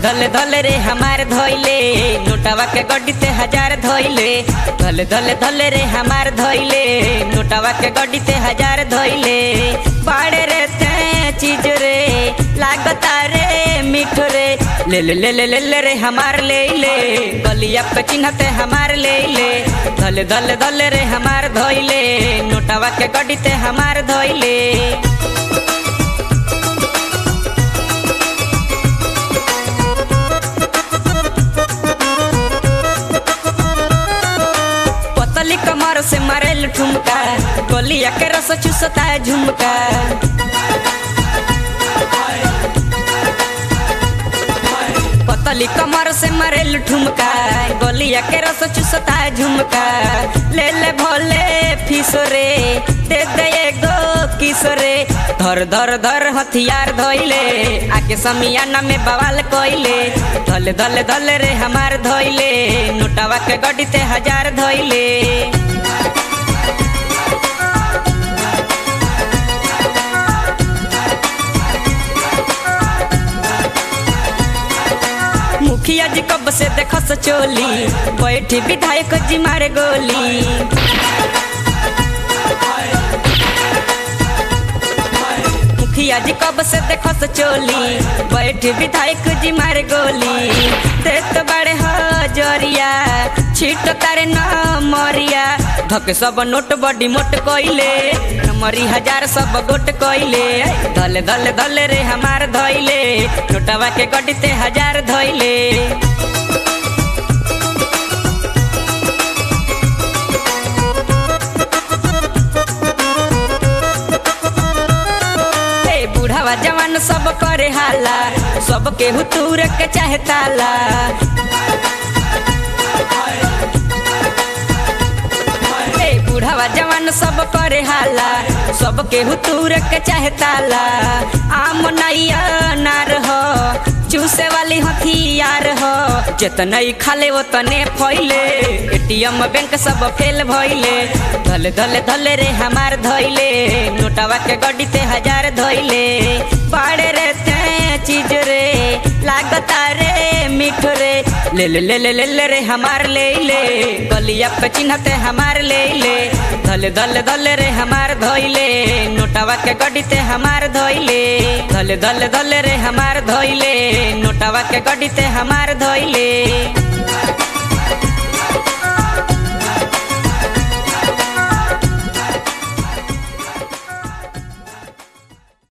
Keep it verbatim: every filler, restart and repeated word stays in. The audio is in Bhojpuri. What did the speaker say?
धले धले रे हमार धोइले नोटावा के गड्डी ते हजार धोइले धले धले धले रे हमार धोइले नोटावा के गड्डी ते हजार धोइले बाड़े रे ते चीज रे लागता रे मीठो रे ले ले ले ले ले रे हमार ले ले गलिया पे चिन्हते हमार ले ले धले धले धले रे हमार धोइले नोटावा के गड्डी ते हमार धोइले। पतली कमर से मारेल ठुमका गलिया के रस चूसता है झुमका पतली कमर से मारेल ठुमका गलिया के रस चूसता है झुमका ले ले भोले फिसरे दे दे एगो किसरे धर धर धर हथियार धोइले आके समियाना में बवाल कोइले धले धले धले रे हमार धोइले नोटावा के गड्डी ते हजार धोइले। मुखिया जी कब से देखस चोली बैठी विधायक जी मारे गोली मुखिया जी कब से देखस चोली बैठी विधायक जी मारे गोली देत बड़े हजरिया छीट तारे न मरिया धके सब नोट बड़ी मोट कोइले नमरी हजार सब गोट कोइले धले धले धले रे हमार धोइले नोटावा के गड्डी ते हजार धोइले। बुढ़ावा जवान सब करे हाला सब के हुतूर के चाहे ताला बुढ़ावा जवान सब करे हाला सब के हुतूर के चाहे ताला आम नैया नार हो चूसे वाली हथियार हो जितना खाले वो तने फैले एटीएम बैंक सब फेल भइले धले धले धले रे हमार धोइले नोटावा के गड्डी ते हजार धोइले बाड़े रे ते चीज रे लागता रे मीठो रे ले ले ले ले ले रे हमार ले ले गलिया पे चिन्हते हमार ले ले धले धले धले रे हमार धोइले नोटावा के गड्डी ते हमार धोइले धले धले धले रे हमार धोइले नोटावा के गड्डी ते हमार धोइले।